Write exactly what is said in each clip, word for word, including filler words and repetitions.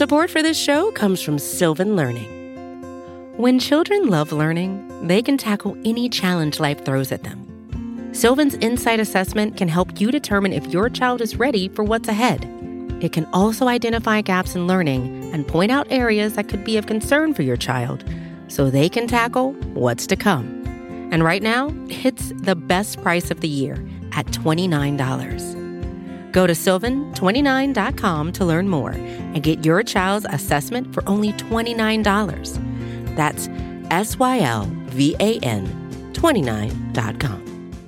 Support for this show comes from Sylvan Learning. When children love learning, they can tackle any challenge life throws at them. Sylvan's Insight Assessment can help you determine if your child is ready for what's ahead. It can also identify gaps in learning and point out areas that could be of concern for your child so they can tackle what's to come. And right now, it's the best price of the year at twenty-nine dollars. Go to sylvan twenty-nine dot com to learn more and get your child's assessment for only twenty-nine dollars. That's S Y L V A N twenty-nine dot com.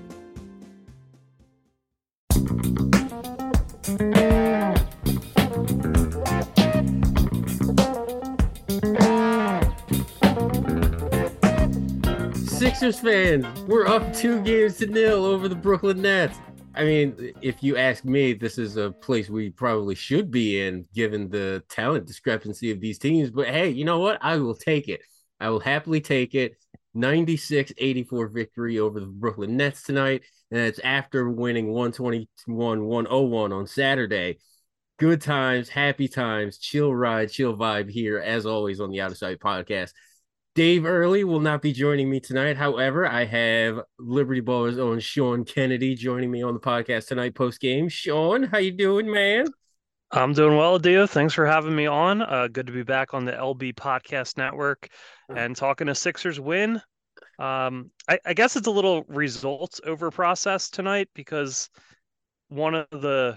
Sixers fans, we're up two games to nil over the Brooklyn Nets. I mean, if you ask me, this is a place we probably should be in, given the talent discrepancy of these teams. But hey, you know what? I will take it. I will happily take it. ninety-six eighty-four victory over the Brooklyn Nets tonight. And it's after winning one twenty-one one oh one on Saturday. Good times, happy times, chill ride, chill vibe here, as always, on the Out of Sight podcast. Dave Early will not be joining me tonight. However, I have Liberty Ballers' own Sean Kennedy joining me on the podcast tonight post-game. Sean, how you doing, man? I'm doing well, Dio. Thanks for having me on. Uh, good to be back on the L B Podcast Network and talking a Sixers win. Um, I, I guess it's a little results over process tonight because one of the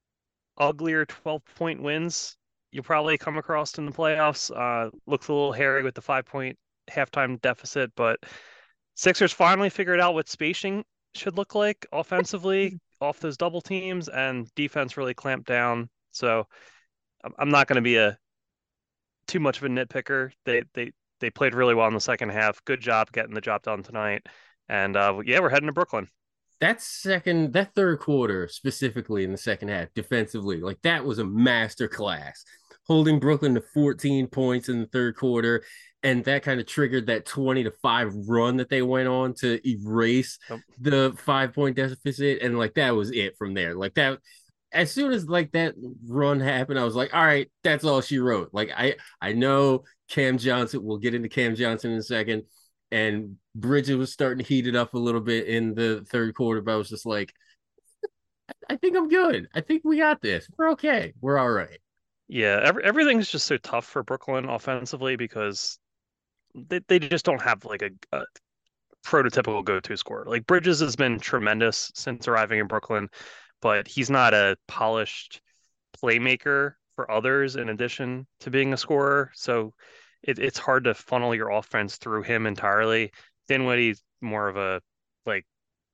uglier twelve-point wins you'll probably come across in the playoffs. Uh, looks a little hairy with the five-point halftime deficit, but Sixers finally figured out what spacing should look like offensively off those double teams, and defense really clamped down. So I'm not going to be a too much of a nitpicker. They they they played really well in the second half. Good job getting the job done tonight. And uh, yeah, we're heading to Brooklyn. That second, that third quarter, specifically in the second half, defensively, like that was a master class. Holding Brooklyn to fourteen points in the third quarter, and that kind of triggered that twenty to five run that they went on to erase yep. the five-point deficit, and like that was it from there. Like that, as soon as like that run happened, I was like, all right, that's all she wrote. Like I, I know Cam Johnson. We'll get into Cam Johnson in a second, and Bridges was starting to heat it up a little bit in the third quarter, but I was just like, I think I'm good. I think we got this. We're okay. We're all right. Yeah, every, everything's just so tough for Brooklyn offensively because they, they just don't have like a, a prototypical go-to scorer. Like Bridges has been tremendous since arriving in Brooklyn, but he's not a polished playmaker for others in addition to being a scorer. So it, it's hard to funnel your offense through him entirely. Dinwiddie's more of a like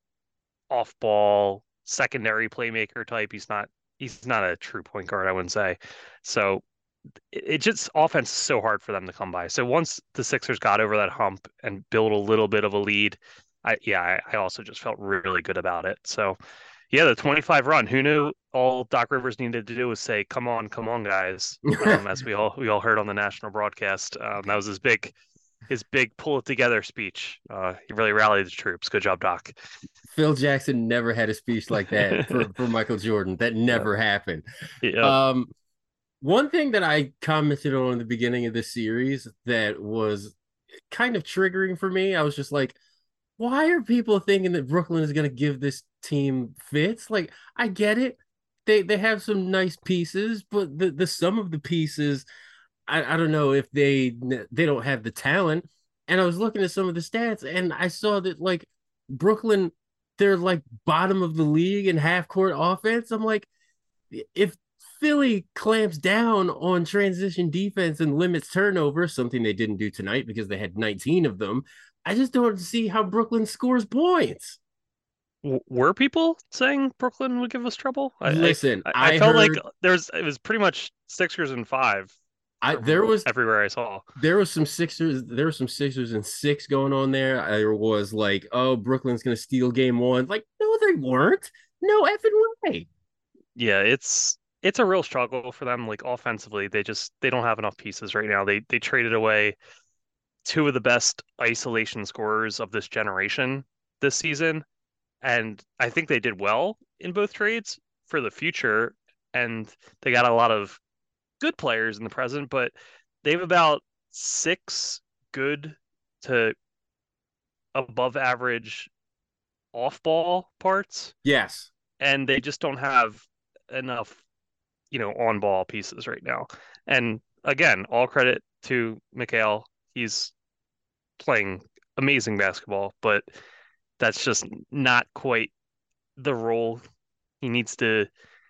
off-ball secondary playmaker type. He's not he's not a true point guard, I wouldn't say. So it, it just offense is so hard for them to come by. So once the Sixers got over that hump and built a little bit of a lead, I yeah, I, I also just felt really good about it. So yeah, the twenty-five run. Who knew all Doc Rivers needed to do was say, "Come on, come on, guys," um, as we all we all heard on the national broadcast. Um, that was his big his big pull it together speech. Uh, he really rallied the troops. Good job, Doc. Phil Jackson never had a speech like that for, for Michael Jordan. That never yeah. happened. Yeah. Um, one thing that I commented on in the beginning of this series that was kind of triggering for me, I was just like, why are people thinking that Brooklyn is going to give this team fits? Like, I get it. They they have some nice pieces, but the, the sum of the pieces, I, I don't know if they they don't have the talent. And I was looking at some of the stats, and I saw that, like, Brooklyn, they're, like, bottom of the league in half-court offense. I'm like, if Philly clamps down on transition defense and limits turnovers, something they didn't do tonight because they had nineteen of them, I just don't see how Brooklyn scores points. Were people saying Brooklyn would give us trouble? I, Listen, I, I, I, I felt heard, like there's it was pretty much Sixers and five. I there was everywhere I saw. There was some Sixers, there were some Sixers and six going on there. There was like, oh, Brooklyn's gonna steal game one. Like, no, they weren't. No effing way. Yeah, it's it's a real struggle for them. Like offensively, they just they don't have enough pieces right now. They they traded away two of the best isolation scorers of this generation this season. And I think they did well in both trades for the future. And they got a lot of good players in the present, but they have about six good to above average off ball parts, Yes. and they just don't have enough, you know, on ball pieces right now. And again, all credit to Mikal. He's playing amazing basketball, but that's just not quite the role he needs to.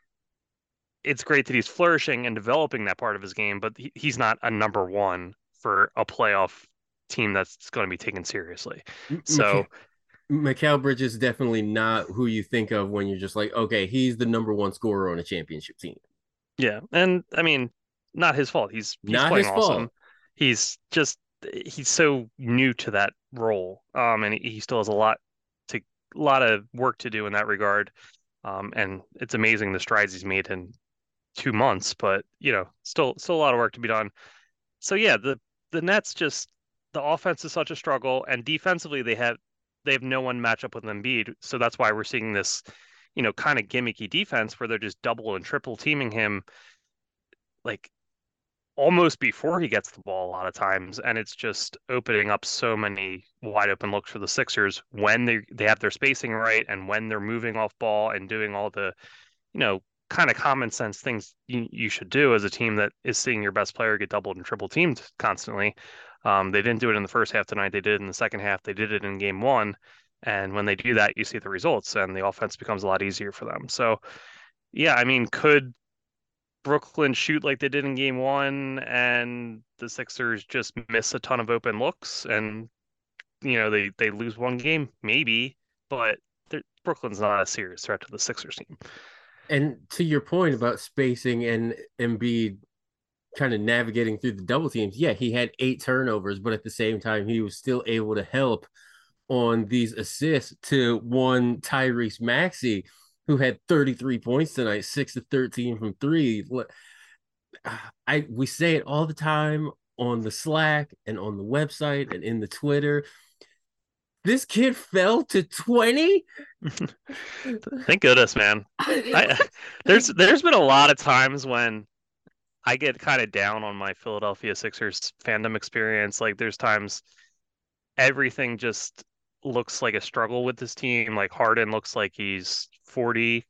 It's great that he's flourishing and developing that part of his game, but he, he's not a number one for a playoff team that's going to be taken seriously. So, Mikal Bridges is definitely not who you think of when you're just like, okay, he's the number one scorer on a championship team. Yeah, and I mean, not his fault. He's he's not playing his awesome. fault. He's just he's so new to that role, um, and he still has a lot to a lot of work to do in that regard. Um, and it's amazing the strides he's made in two months, but you know, still still a lot of work to be done. So yeah, the the Nets just the offense is such a struggle, and defensively they have they have no one match up with Embiid. So that's why we're seeing this, you know, kind of gimmicky defense where they're just double and triple teaming him like almost before he gets the ball a lot of times, and it's just opening up so many wide open looks for the Sixers when they they have their spacing right and when they're moving off ball and doing all the, you know, kind of common sense things you, you should do as a team that is seeing your best player get doubled and triple teamed constantly. Um, they didn't do it in the first half tonight. They did it in the second half. They did it in game one. And when they do that, you see the results and the offense becomes a lot easier for them. So, yeah, I mean, could Brooklyn shoot like they did in game one and the Sixers just miss a ton of open looks and, you know, they, they lose one game? Maybe, but Brooklyn's not a serious threat to the Sixers team. And to your point about spacing and Embiid kind of navigating through the double teams, yeah, he had eight turnovers, but at the same time, he was still able to help on these assists to one Tyrese Maxey, who had thirty-three points tonight, six to thirteen from three. I we say it all the time on the Slack and on the website and in the Twitter. This kid fell to twenty. Thank goodness, man. I, there's there's been a lot of times when I get kind of down on my Philadelphia Sixers fandom experience. Like there's times everything just looks like a struggle with this team. Like Harden looks like he's forty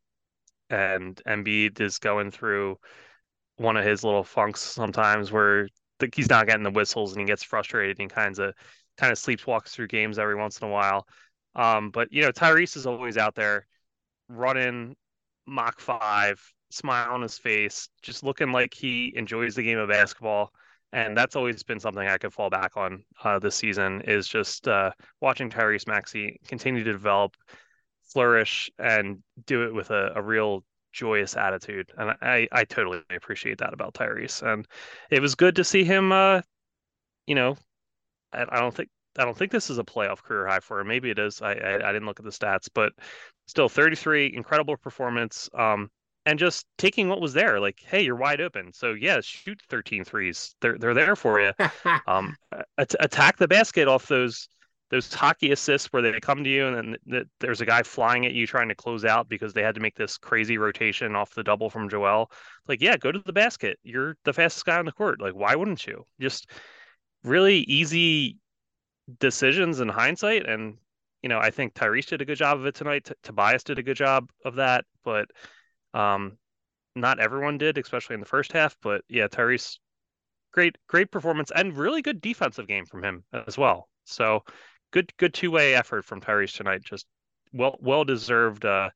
and Embiid is going through one of his little funks sometimes where the, he's not getting the whistles and he gets frustrated and kinds of kind of sleepwalks through games every once in a while. Um, but you know, Tyrese is always out there running Mach five, smile on his face, just looking like he enjoys the game of basketball. And that's always been something I could fall back on uh, this season is just uh, watching Tyrese Maxey continue to develop, flourish, and do it with a, a real joyous attitude. And I, I totally appreciate that about Tyrese. And it was good to see him, uh, you know, I, I don't think I don't think this is a playoff career high for him. Maybe it is. I, I I didn't look at the stats, but still thirty-three, incredible performance. Um, and just taking what was there, like, hey, you're wide open. So yeah, shoot thirteen threes. They're they're there for you. um, at- attack the basket off those those hockey assists where they come to you and then there's a guy flying at you trying to close out because they had to make this crazy rotation off the double from Joel. Like, yeah, go to the basket. You're the fastest guy on the court. Like, why wouldn't you? Just really easy decisions in hindsight. And, you know, I think Tyrese did a good job of it tonight. T- Tobias did a good job of that, but um, not everyone did, especially in the first half. But yeah, Tyrese, great, great performance and really good defensive game from him as well. So good, good two-way effort from Tyrese tonight. Just well, well deserved, uh,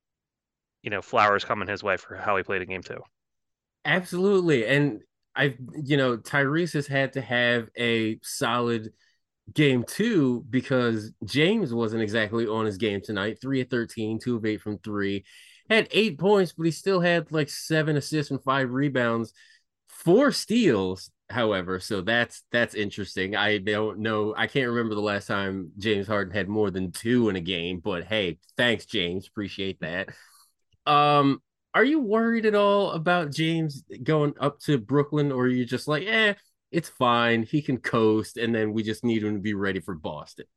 you know, flowers coming his way for how he played a game two. Absolutely. And I, you know, Tyrese has had to have a solid game two because James wasn't exactly on his game tonight. Three of thirteen, two of eight from three, had eight points, but he still had like seven assists and five rebounds, four steals, however. So that's that's interesting. I don't know. I can't remember the last time James Harden had more than two in a game, but hey, thanks, James. Appreciate that. Um, are you worried at all about James going up to Brooklyn, or are you just like, eh, it's fine. He can coast, and then we just need him to be ready for Boston?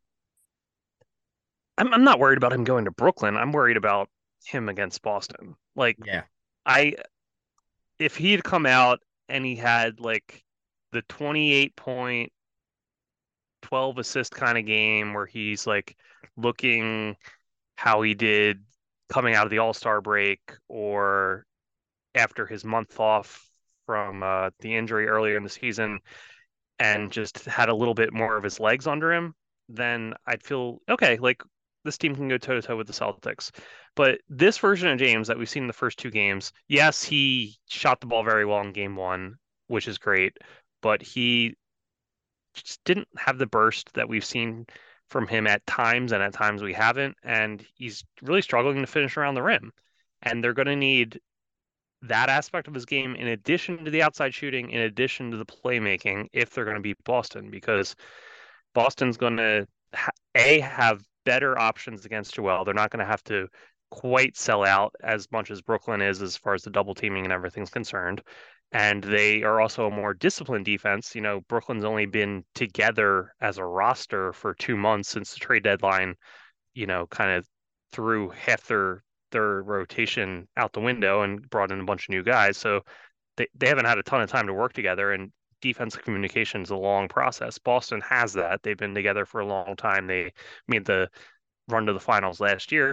I'm I'm not worried about him going to Brooklyn. I'm worried about him against Boston. Like, yeah, I if he had come out and he had like the twenty-eight point, twelve assist kind of game where he's like looking how he did coming out of the All-Star break or after his month off from uh, the injury earlier in the season, and just had a little bit more of his legs under him, then I'd feel okay, like this team can go toe to toe with the Celtics. But this version of James that we've seen in the first two games, yes, he shot the ball very well in game one, which is great, but he just didn't have the burst that we've seen from him at times, and at times we haven't. And he's really struggling to finish around the rim. And they're going to need that aspect of his game in addition to the outside shooting, in addition to the playmaking, if they're going to beat Boston, because Boston's going to ha- a have better options against Joel. They're not going to have to quite sell out as much as Brooklyn is as far as the double teaming and everything's concerned. And they are also a more disciplined defense. You know, Brooklyn's only been together as a roster for two months since the trade deadline, you know, kind of threw half their their rotation out the window and brought in a bunch of new guys. So they, they haven't had a ton of time to work together, and defensive communication is a long process. Boston has that. They've been together for a long time. They made the run to the finals last year.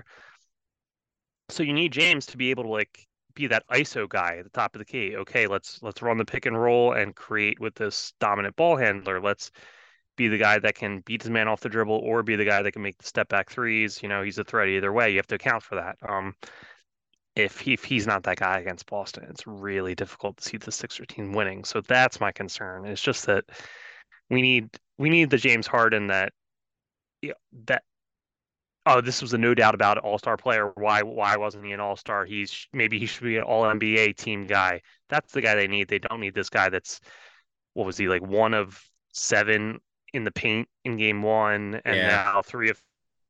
So you need James to be able to like be that I S O guy at the top of the key. Okay, let's let's run the pick and roll and create with this dominant ball handler. Let's be the guy that can beat his man off the dribble or be the guy that can make the step back threes. You know, he's a threat either way. You have to account for that. Um, if he, if he's not that guy against Boston, it's really difficult to see the Sixers team winning. So that's my concern. It's just that we need we need the James Harden that yeah, that oh, this was a no doubt about it, all-star player. Why why wasn't he an all-star? He's maybe he should be an all N B A team guy. That's the guy they need. They don't need this guy that's what was he like one of seven in the paint in game one, and Yeah. now three of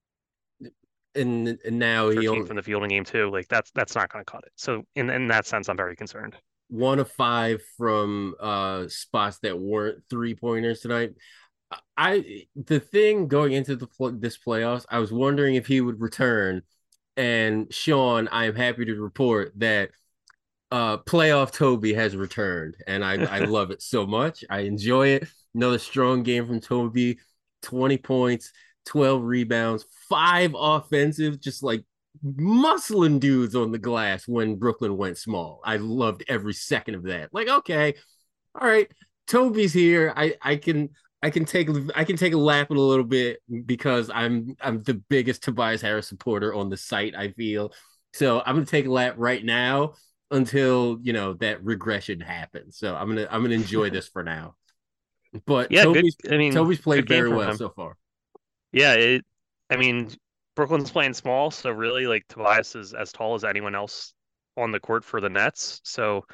And, and now he thirteen only, from the field in game two. Like that's that's not going to cut it. So in in that sense, I'm very concerned. one of five from uh spots that weren't three pointers tonight. I the thing going into the this playoffs, I was wondering if he would return. And Sean, I am happy to report that uh playoff Toby has returned, and I I love it so much. I enjoy it. Another strong game from Toby, twenty points, twelve rebounds, five offensive, just like muscling dudes on the glass when Brooklyn went small. I loved every second of that. Like, okay, all right, Toby's here. I I can I can take I can take a lap in a little bit because I'm I'm the biggest Tobias Harris supporter on the site, I feel. So I'm gonna take a lap right now until you know that regression happens. So I'm gonna I'm gonna enjoy this for now. But Yeah, Toby's good. I mean, Toby's played good game very from well him. so far. Yeah, it. I mean, Brooklyn's playing small, so really, like Tobias is as tall as anyone else on the court for the Nets. So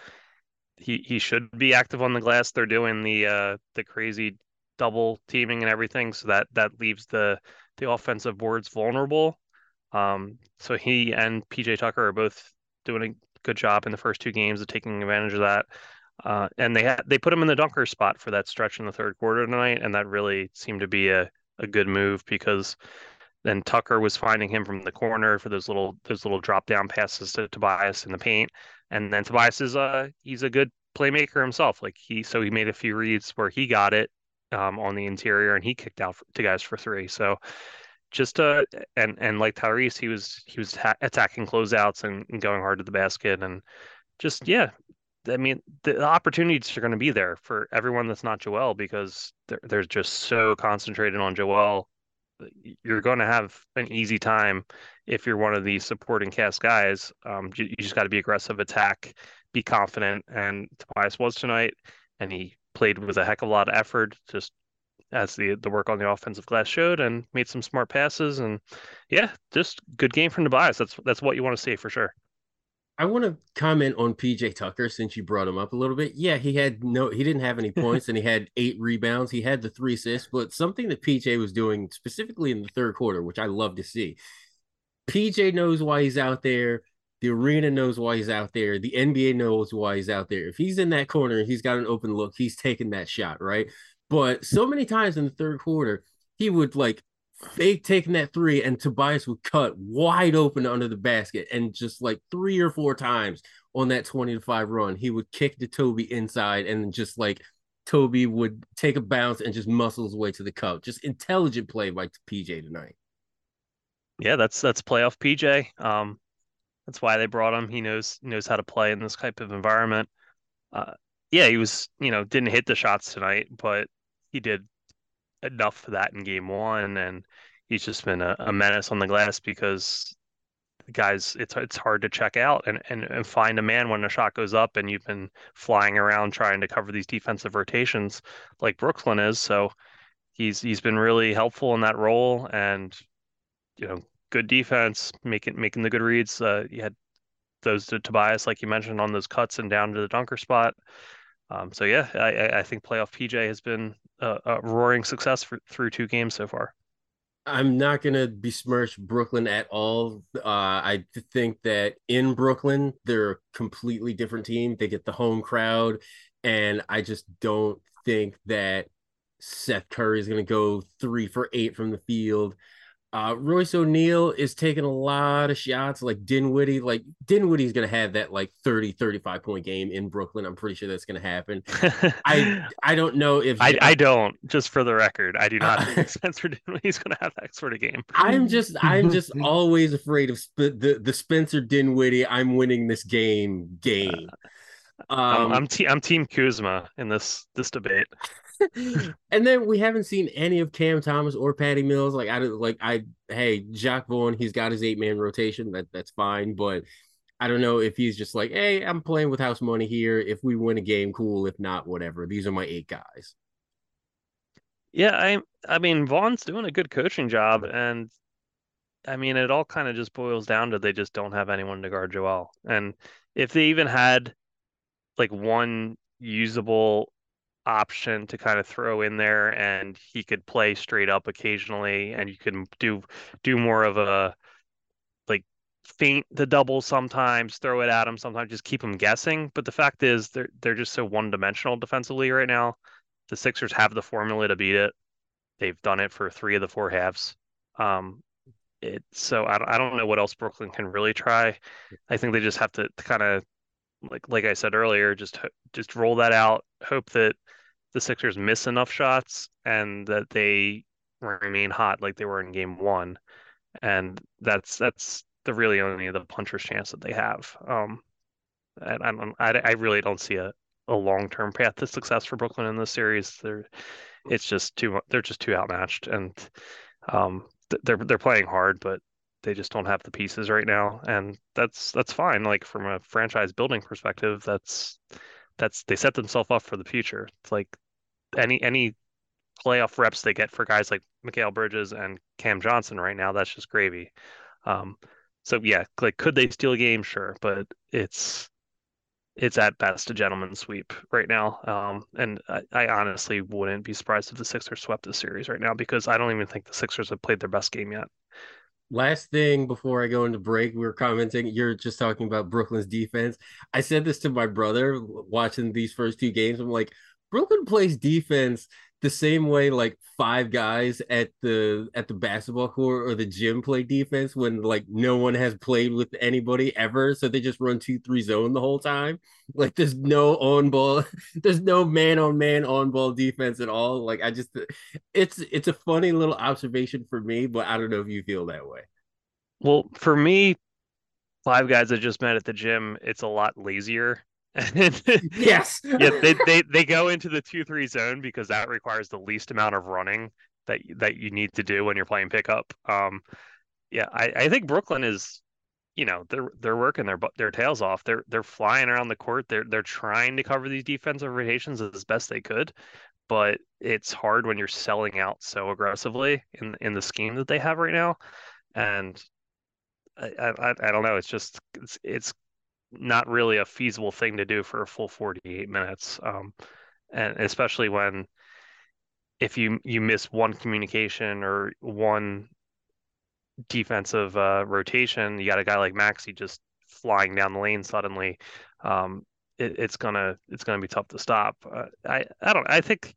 he he should be active on the glass. They're doing the uh the crazy double teaming and everything, so that that leaves the the offensive boards vulnerable. Um, so he and P J Tucker are both doing a good job in the first two games of taking advantage of that. Uh, and they had they put him in the dunker spot for that stretch in the third quarter tonight, and that really seemed to be a a good move because then Tucker was finding him from the corner for those little those little drop down passes to Tobias in the paint, and then Tobias is uh he's a good playmaker himself. Like he so he made a few reads where he got it um, on the interior and he kicked out for, to guys for three. So just uh and and like Tyrese, he was he was ta- attacking closeouts and, and going hard to the basket and just yeah. I mean, the opportunities are going to be there for everyone that's not Joel because they're, they're just so concentrated on Joel. You're going to have an easy time if you're one of these supporting cast guys. Um, you, you just got to be aggressive, attack, be confident. And Tobias was tonight, and he played with a heck of a lot of effort, just as the the work on the offensive glass showed, and made some smart passes. And yeah, just good game from Tobias. That's that's what you want to see for sure. I want to comment on P J Tucker since you brought him up a little bit. Yeah, he had no, he didn't have any points and he had eight rebounds. He had the three assists, but something that P J was doing specifically in the third quarter, which I love to see. P J knows why he's out there. The arena knows why he's out there. The N B A knows why he's out there. If he's in that corner and he's got an open look, he's taking that shot, right? But so many times in the third quarter, he would like fake taking that three and Tobias would cut wide open under the basket and just like three or four times on that twenty to five run, he would kick to Toby inside and just like Toby would take a bounce and just muscle his way to the cup. Just intelligent play by P J tonight. Yeah, that's that's playoff P J. Um, that's why they brought him. He knows knows how to play in this type of environment. Uh, yeah, he was, you know, didn't hit the shots tonight, but he did enough for that in game one, and he's just been a, a menace on the glass because the guys, it's it's hard to check out and, and, and find a man when a shot goes up and you've been flying around trying to cover these defensive rotations like Brooklyn is. So he's he's been really helpful in that role, and you know, good defense, making making the good reads. Uh, you had those to Tobias, like you mentioned, on those cuts and down to the dunker spot. Um, so yeah, I, I think playoff P J has been a, a roaring success for, through two games so far. I'm not going to besmirch Brooklyn at all. Uh, I think that in Brooklyn, they're a completely different team. They get the home crowd, and I just don't think that Seth Curry is going to go three for eight from the field. Uh, Royce O'Neal is taking a lot of shots like Dinwiddie. Like Dinwiddie's going to have that like thirty, thirty-five point game in Brooklyn. I'm pretty sure that's going to happen. I I don't know if I, I don't, just for the record, I do not think Spencer Dinwiddie's going to have that sort of game. I'm just I'm just always afraid of sp- the the Spencer Dinwiddie I'm winning this game game. Um, I'm I'm, te- I'm team Kuzma in this this debate. And then we haven't seen any of Cam Thomas or Patty Mills. Like I don't like I hey, Jacques Vaughn, he's got his eight man rotation. That that's fine, but I don't know if he's just like, hey, I'm playing with house money here. If we win a game, cool. If not, whatever. These are my eight guys. Yeah, I I mean Vaughn's doing a good coaching job, and I mean it all kind of just boils down to they just don't have anyone to guard Joel. And if they even had like one usable option to kind of throw in there and he could play straight up occasionally and you can do do more of a like feint the double sometimes, throw it at him sometimes, just keep him guessing. But the fact is they're they're just so one-dimensional defensively right now. The Sixers have the formula to beat it. They've done it for three of the four halves. Um, it so I, I don't know what else Brooklyn can really try. I think they just have to, to kind of like like I said earlier, just just roll that out, hope that the Sixers miss enough shots and that they remain hot like they were in game one. And that's that's the really only the puncher's chance that they have. Um, and I don't, I, I really don't see a, a long-term path to success for Brooklyn in this series. They're it's just too they're just too outmatched, and um, they're they're playing hard, but they just don't have the pieces right now, and that's that's fine. Like from a franchise building perspective, that's that's they set themselves up for the future. It's like any any playoff reps they get for guys like Mikal Bridges and Cam Johnson right now, that's just gravy. Um, so yeah, like could they steal a game? Sure, but it's it's at best a gentleman's sweep right now. Um, and I, I honestly wouldn't be surprised if the Sixers swept this series right now because I don't even think the Sixers have played their best game yet. Last thing before I go into break, we were commenting. You're just talking about Brooklyn's defense. I said this to my brother watching these first two games. I'm like, Brooklyn plays defense the same way like five guys at the at the basketball court or the gym play defense when like no one has played with anybody ever, so they just run two three zone the whole time. Like there's no on ball, there's no man on man on ball defense at all. Like I just, it's it's a funny little observation for me, but I don't know if you feel that way. Well, for me, five guys I just met at the gym, it's a lot lazier. Yes. Yeah, they, they they go into the two three zone because that requires the least amount of running that that you need to do when you're playing pickup. Um, yeah, I, I think Brooklyn is, you know, they're they're working their their tails off. They're they're flying around the court. They're they're trying to cover these defensive rotations as best they could, but it's hard when you're selling out so aggressively in in the scheme that they have right now. And I I, I don't know. It's just it's, it's not really a feasible thing to do for a full forty-eight minutes. Um, and especially when if you you miss one communication or one defensive uh, rotation, you got a guy like Maxey just flying down the lane suddenly. Um, it, it's gonna it's gonna be tough to stop. Uh, I I don't I think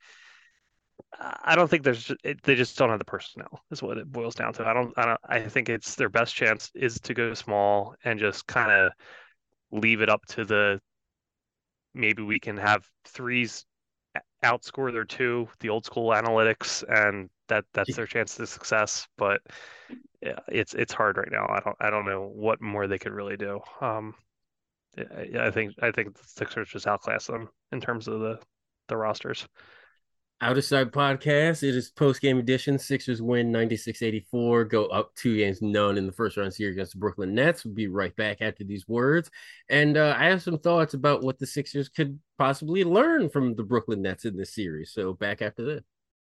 I don't think there's it, they just don't have the personnel is what it boils down to. I don't I don't I think it's their best chance is to go small and just kind of leave it up to the maybe we can have threes outscore their two, the old school analytics, and that that's their chance to success. But yeah, it's it's hard right now. I don't I don't know what more they could really do. Um, I, I think I think the Sixers just outclass them in terms of the the rosters. Out of Sight Podcast. It is post game edition. Sixers win ninety-six eighty-four, go up two games none in the first round series against the Brooklyn Nets. We'll be right back after these words. And uh, I have some thoughts about what the Sixers could possibly learn from the Brooklyn Nets in this series. So back after this.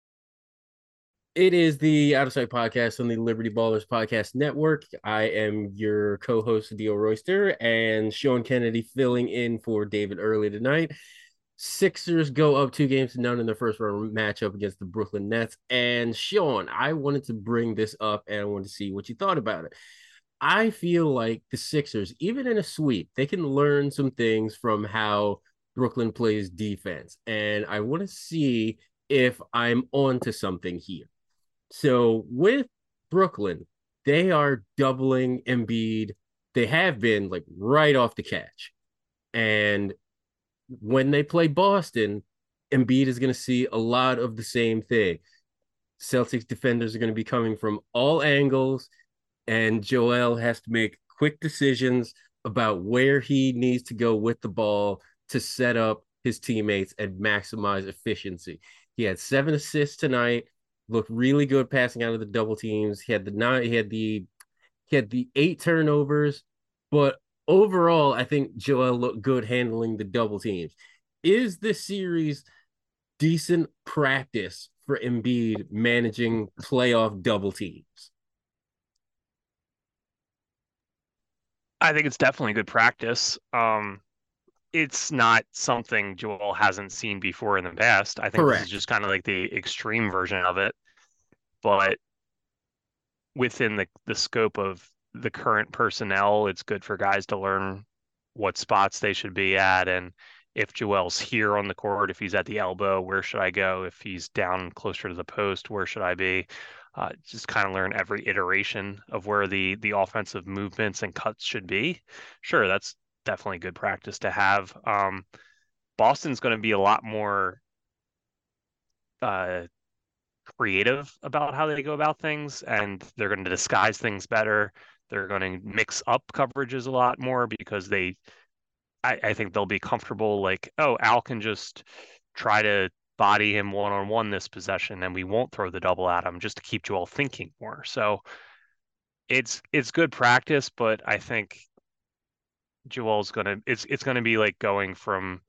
It is the Out of Sight Podcast on the Liberty Ballers Podcast Network. I am your co-host, Dio Royster, and Sean Kennedy filling in for David early tonight. Sixers go up two games to none in their first round matchup against the Brooklyn Nets. And Sean, I wanted to bring this up and I wanted to see what you thought about it. I feel like the Sixers, even in a sweep, they can learn some things from how Brooklyn plays defense. And I want to see if I'm onto something here. So with Brooklyn, they are doubling Embiid. They have been like right off the catch. And when they play Boston, Embiid is going to see a lot of the same thing. Celtics defenders are going to be coming from all angles, and Joel has to make quick decisions about where he needs to go with the ball to set up his teammates and maximize efficiency. He had seven assists tonight, looked really good passing out of the double teams. He had the nine, he had the he had the eight turnovers, but overall, I think Joel looked good handling the double teams. Is this series decent practice for Embiid managing playoff double teams? I think it's definitely good practice. Um, it's not something Joel hasn't seen before in the past. I think Correct. This is just kind of like the extreme version of it, but within the, the scope of the current personnel, it's good for guys to learn what spots they should be at. And if Joel's here on the court, if he's at the elbow, where should I go? If he's down closer to the post, where should I be? Uh, just kind of learn every iteration of where the the offensive movements and cuts should be. Sure, that's definitely good practice to have. Um, Boston's going to be a lot more uh, creative about how they go about things, and they're going to disguise things better. They're going to mix up coverages a lot more because they, I, I think they'll be comfortable like, oh, Al can just try to body him one-on-one this possession and we won't throw the double at him just to keep Joel thinking more. So it's it's good practice, but I think Joel's going to, it's it's going to be like going from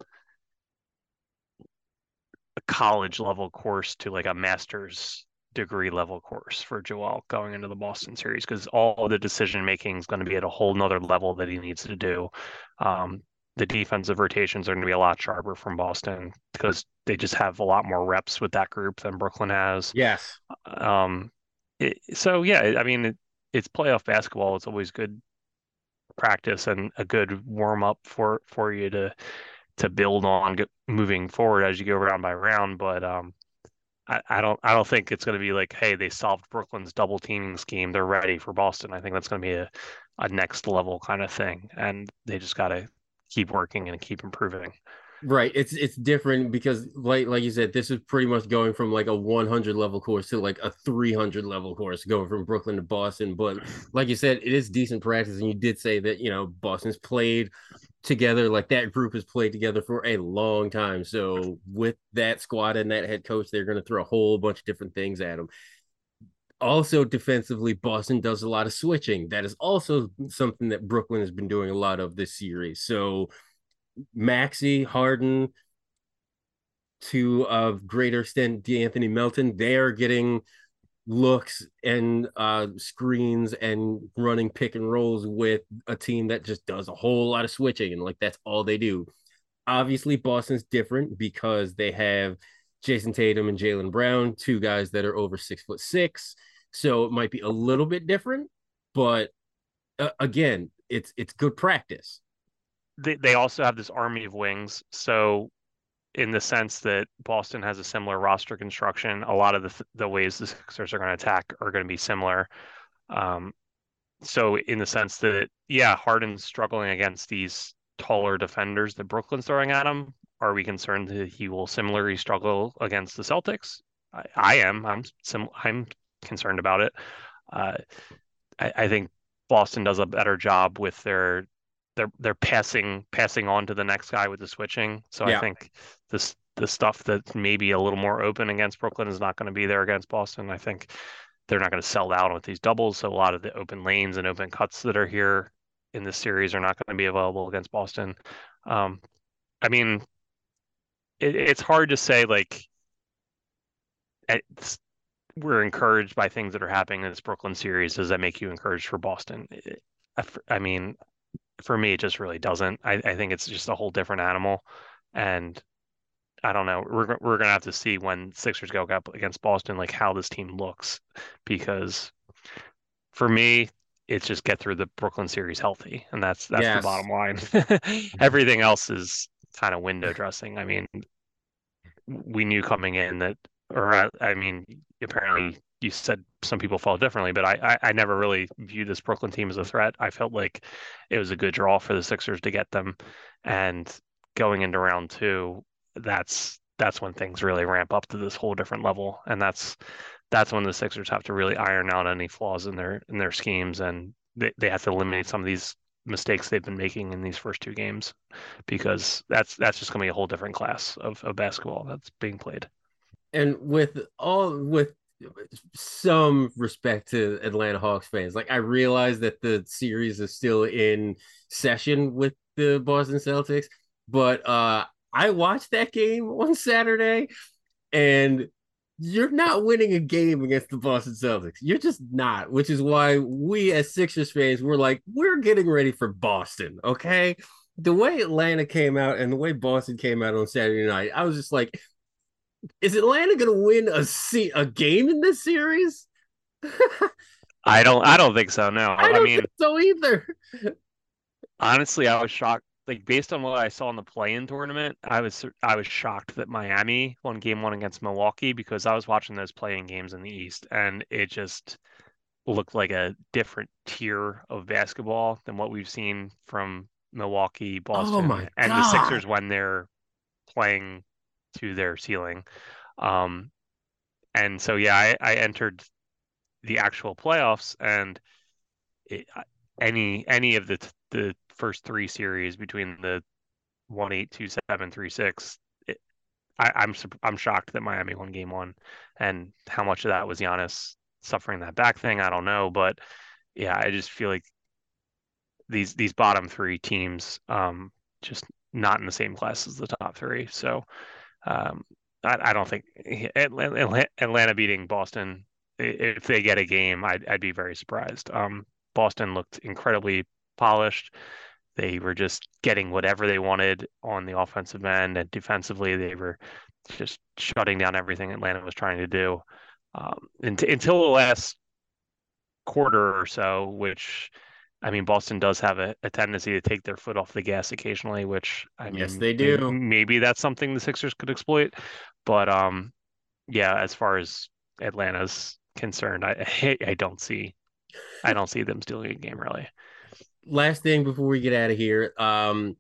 a college level course to like a master's degree level course for Joel going into the Boston series, because all the decision making is going to be at a whole nother level that he needs to do. Um, the defensive rotations are going to be a lot sharper from Boston because they just have a lot more reps with that group than Brooklyn has. Yes. Um, it, so yeah, I mean, it, it's playoff basketball. It's always good practice and a good warm up for for you to to build on moving forward as you go round by round. But um, I, I don't I don't think it's going to be like, hey, they solved Brooklyn's double teaming scheme, they're ready for Boston. I think that's going to be a, a next level kind of thing, and they just got to keep working and keep improving. Right. It's it's different because like like you said, this is pretty much going from like a one hundred level course to like a three hundred level course going from Brooklyn to Boston. But like you said, it is decent practice. And you did say that, you know, Boston's played together, like that group has played together for a long time. So with that squad and that head coach, they're going to throw a whole bunch of different things at them. Also, defensively, Boston does a lot of switching. That is also something that Brooklyn has been doing a lot of this series. So Maxey, Harden, to a greater extent, D'Anthony Melton, they are getting looks and uh, screens and running pick and rolls with a team that just does a whole lot of switching. And like, that's all they do. Obviously, Boston's different because they have Jason Tatum and Jaylen Brown, two guys that are over six foot six. So it might be a little bit different, but uh, again, it's it's good practice. They they also have this army of wings. So in the sense that Boston has a similar roster construction, a lot of the the ways the Sixers are going to attack are going to be similar. Um, so in the sense that, yeah, Harden's struggling against these taller defenders that Brooklyn's throwing at him? Are we concerned that he will similarly struggle against the Celtics? I, I am. I'm sim I'm concerned about it. Uh, I, I think Boston does a better job with their their their passing passing on to the next guy with the switching. So I Yeah. think this the stuff that's maybe a little more open against Brooklyn is not going to be there against Boston. I think they're not going to sell out with these doubles. So a lot of the open lanes and open cuts that are here in this series are not going to be available against Boston. Um, I mean, it, it's hard to say like it's, we're encouraged by things that are happening in this Brooklyn series. Does that make you encouraged for Boston? I, I mean, for me, it just really doesn't. I, I think it's just a whole different animal. And I don't know. We're we're gonna have to see when Sixers go up against Boston, like how this team looks, because for me, it's just get through the Brooklyn series healthy, and that's that's the Yes. bottom line. Everything else is kind of window dressing. I mean, we knew coming in that, or I, I mean, apparently you said some people felt differently, but I, I I never really viewed this Brooklyn team as a threat. I felt like it was a good draw for the Sixers to get them, and going into round two, that's that's when things really ramp up to this whole different level, and that's that's when the Sixers have to really iron out any flaws in their in their schemes, and they, they have to eliminate some of these mistakes they've been making in these first two games, because that's that's just going to be a whole different class of, of basketball that's being played. And with all with some respect to Atlanta Hawks fans, like I realize that the series is still in session with the Boston Celtics, but uh I watched that game on Saturday, and you're not winning a game against the Boston Celtics. You're just not, which is why we as Sixers fans, we're like, we're getting ready for Boston, okay? The way Atlanta came out and the way Boston came out on Saturday night, I was just like, is Atlanta going to win a se- a game in this series? I don't I don't think so. No, I I don't mean, think so either. honestly, I was shocked. Like based on what I saw in the play-in tournament, I was I was shocked that Miami won game one against Milwaukee, because I was watching those playing games in the East, and it just looked like a different tier of basketball than what we've seen from Milwaukee, Oh Boston, my and the God. Sixers when they're playing to their ceiling. Um, and so yeah, I, I entered the actual playoffs, and it, any any of the the first three series between the one eight two seven three six, it, I, I'm I'm shocked that Miami won game one, and how much of that was Giannis suffering that back thing, I don't know, but yeah, I just feel like these these bottom three teams, um, just not in the same class as the top three. So um, I, I don't think Atlanta, Atlanta beating Boston, if they get a game, I'd, I'd be very surprised. Um, Boston looked incredibly polished. They were just getting whatever they wanted on the offensive end, and defensively, they were just shutting down everything Atlanta was trying to do. Um, until the last quarter or so, which I mean, Boston does have a, a tendency to take their foot off the gas occasionally, which I Yes, mean, they maybe, do. maybe that's something the Sixers could exploit. But um, yeah, as far as Atlanta's concerned, I I don't see I don't see them stealing a game really. Last thing before we get out of here. Um,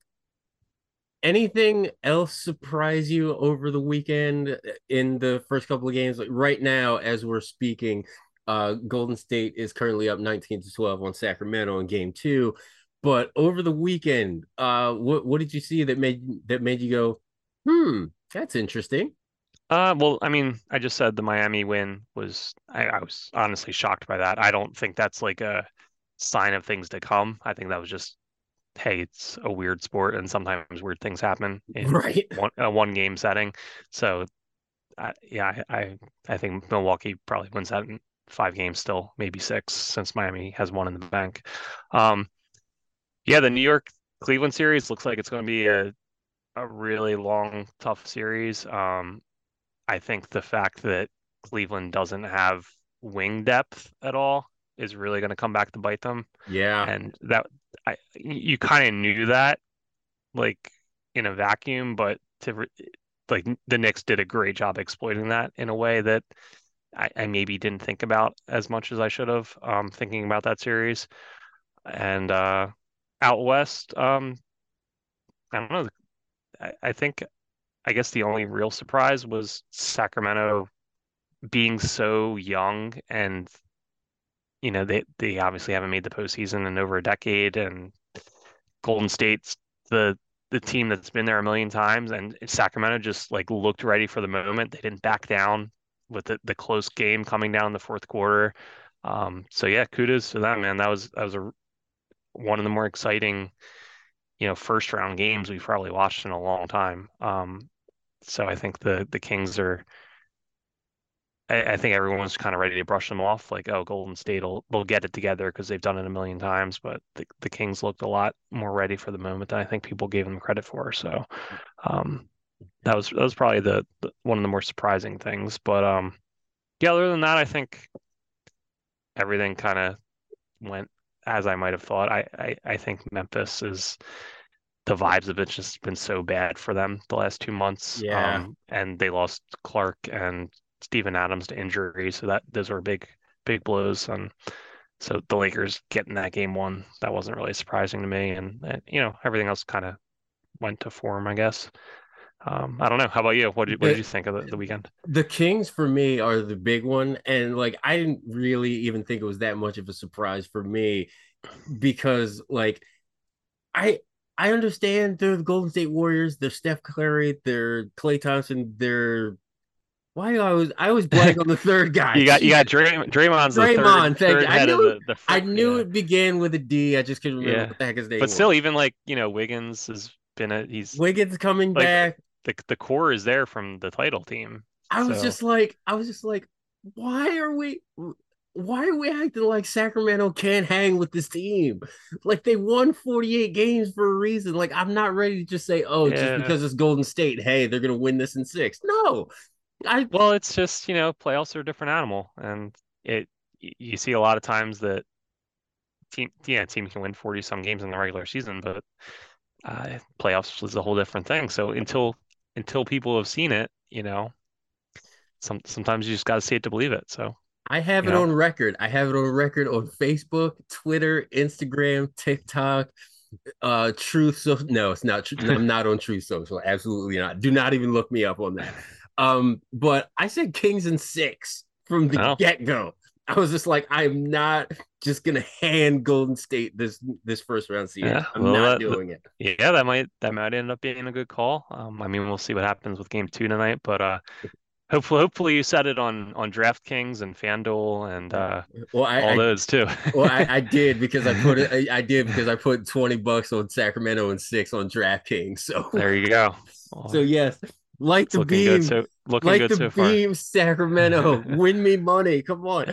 anything else surprise you over the weekend in the first couple of games? Like right now, as we're speaking, uh, Golden State is currently up nineteen to twelve on Sacramento in game two. But over the weekend, uh, what what did you see that made that made you go, hmm, that's interesting? Uh, well, I mean, I just said the Miami win was I, I was honestly shocked by that. I don't think that's like a sign of things to come. I think that was just, hey, it's a weird sport, and sometimes weird things happen in Right. one a one game setting. So, I, yeah, I, I I think Milwaukee probably wins that in five games still, maybe six, since Miami has one in the bank. Um, yeah, the New York Cleveland series looks like it's going to be a a really long, tough series. Um, I think the fact that Cleveland doesn't have wing depth at all is really going to come back to bite them. Yeah. And that I you kind of knew that, like, in a vacuum, but to re- like the Knicks did a great job exploiting that in a way that I, I maybe didn't think about as much as I should have, um, thinking about that series. And uh, out west, um, I don't know. I, I think I guess the only real surprise was Sacramento being so young, and you know they they obviously haven't made the postseason in over a decade, and Golden State's the the team that's been there a million times, and Sacramento just like looked ready for the moment. They didn't back down with the, the close game coming down in the fourth quarter. Um, so yeah, kudos to them, man. That was that was a one of the more exciting, you know, first round games we've probably watched in a long time. Um, so I think the the Kings are. I, I think everyone's kind of ready to brush them off, like, oh, Golden State will they'll get it together because they've done it a million times. But the, the Kings looked a lot more ready for the moment than I think people gave them credit for. So um, that was that was probably the, the one of the more surprising things. But um, yeah, other than that, I think everything kind of went as I might have thought. I, I I think Memphis is the vibes of it's just been so bad for them the last two months. Yeah. Um, and they lost Clark and Steven Adams to injury, so that those were big big blows. And so the Lakers getting that game one, that wasn't really surprising to me. And, and you know everything else kind of went to form, I guess. Um, I don't know. How about you? What did what did The, you think of the, the weekend? the Kings for me are the big one. And like I didn't really even think it was that much of a surprise for me because like I I understand they're the Golden State Warriors, they're Steph Curry, they're Klay Thompson, they're why I was I was blank on the third guy. You got you got Jesus. Dray, Draymond's the Draymond, third thank third you. I head of knew the the fr- I knew yeah it began with a D. I just couldn't remember yeah. what the heck his name But still, was. even like you know Wiggins has been a he's Wiggins coming like back. the the core is there from the title team. I was So just like, I was just like, why are we why are we acting like Sacramento can't hang with this team? Like they won forty-eight games for a reason. Like I'm not ready to just say, oh, just yeah. because it's Golden State, hey, they're gonna win this in six. No. I Well, it's just, you know, playoffs are a different animal, and it you see a lot of times that team yeah, team can win forty some games in the regular season, but uh, playoffs is a whole different thing. So until until people have seen it, you know, some sometimes you just got to see it to believe it. So, I have you it know, on record. I have it on record on Facebook, Twitter, Instagram, TikTok, uh, Truth. So no, it's not. No, I'm not on Truth Social. Absolutely not. Do not even look me up on that. Um, but I said Kings in six from the well, get go. I was just like, I'm not just gonna hand Golden State this this first round series. yeah, I'm well, not that, doing it. yeah, that might that might end up being a good call. Um, I mean, we'll see what happens with game two tonight, but uh, hopefully, hopefully you said it on on DraftKings and FanDuel and uh Well, I, all I those too. well, I, I did because I put it. I, I did because I put twenty bucks on Sacramento and six on DraftKings. So, There you go. so Well, yes, like it's the looking good beam, so looking like good the so far. beam, Sacramento, win me money. Come on.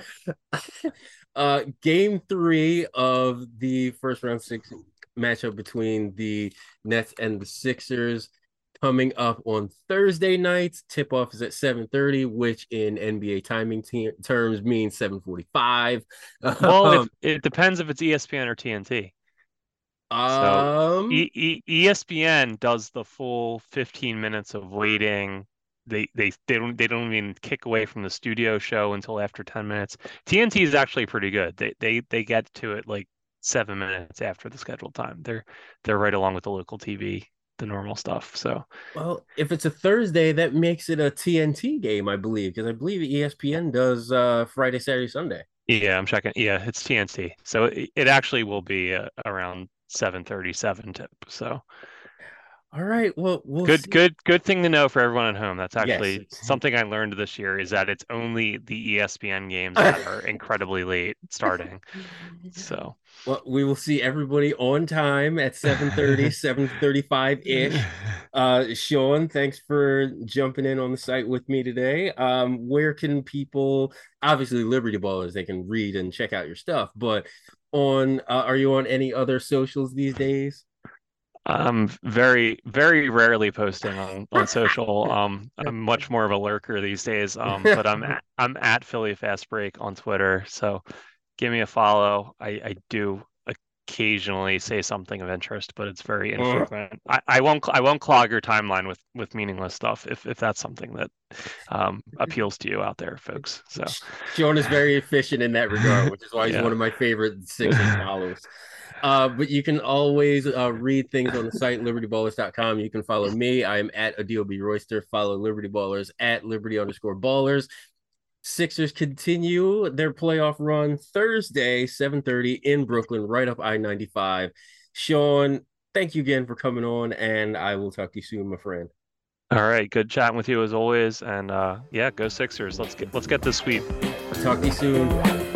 Uh, game three of the first round six matchup between the Nets and the Sixers coming up on Thursday nights. Tip off is at seven thirty, which in N B A timing te- terms means seven forty-five. Well, if Um, it depends if it's E S P N or T N T. So um, e e ESPN does the full fifteen minutes of waiting. They they they don't they don't even kick away from the studio show until after ten minutes. T N T is actually pretty good. They they they get to it like seven minutes after the scheduled time. They're they're right along with the local T V, the normal stuff. So well, if it's a Thursday, that makes it a T N T game, I believe, because I believe E S P N does uh, Friday, Saturday, Sunday. yeah, I'm checking. Yeah, it's T N T. So it, it actually will be uh, around seven thirty-seven tip. So All right, well, we'll good, see. good, good thing to know for everyone at home. That's Yes. actually something I learned this year is that it's only the E S P N games that are incredibly late starting. So Well, we will see everybody on time at seven thirty, seven thirty-five-ish. Uh, Sean, thanks for jumping in on the site with me today. Um, where can people, obviously Liberty Ballers, they can read and check out your stuff, but on, uh, are you on any other socials these days? I'm very, very rarely posting on on social. Um, I'm much more of a lurker these days. Um, but I'm at, I'm at Philly Fast Break on Twitter. So give me a follow. I, I do occasionally say something of interest, but it's very infrequent. I, I won't I won't clog your timeline with with meaningless stuff if if that's something that um, appeals to you out there, folks. So Sean is very efficient in that regard, which is why he's yeah. one of my favorite Sixers follows. Uh, but you can always uh, read things on the site, liberty ballers dot com. You can follow me. I am at Adil Royster. Follow Liberty Ballers at Liberty underscore Ballers. Sixers continue their playoff run Thursday, seven thirty in Brooklyn, right up I ninety-five. Sean, thank you again for coming on, and I will talk to you soon, my friend. All right, good chatting with you as always, and uh, yeah, go Sixers. Let's get let's get this sweep. Talk to you soon.